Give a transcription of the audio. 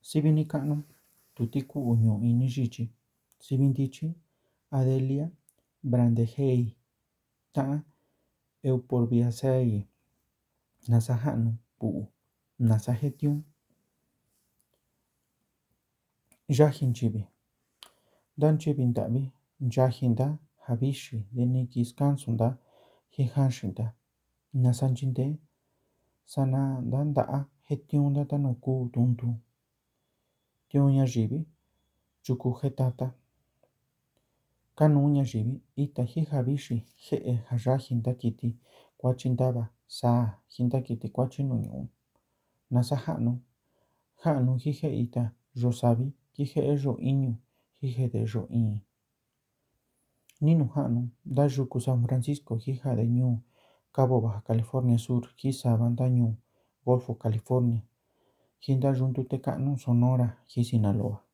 Sivi nika'nu tuti ku'u ñu'u ini yichi. Sivi ntichi Adelia Brandegei ta'an Euporbiaceae nasa ja'nu pu'u nasa jetiun yaji nchivi. Da nchivi nda'vi nyaji nda ja vixi dini kiskansu nda jijaxi nda nasa nchindee sana nda nda'a jetiun nda tanu kuu tuntu tiun ñayivi yuku jetata kanuu ñayivi ita jija vixi je'e ja yaji nda kiti kuachi ndava saa ji nda kiti kuachi nu ñu'u nasa ja'nu jije ita yoo savi kije'e yoo iñu jijede yoo iin ninu ja'nu nda yuku San Francisco jijade ñuu Cabo Baja California Sur jisava nda ñuu Golfo California ji nda yu'u ndute ka'nu Sonora ji Sinaloa.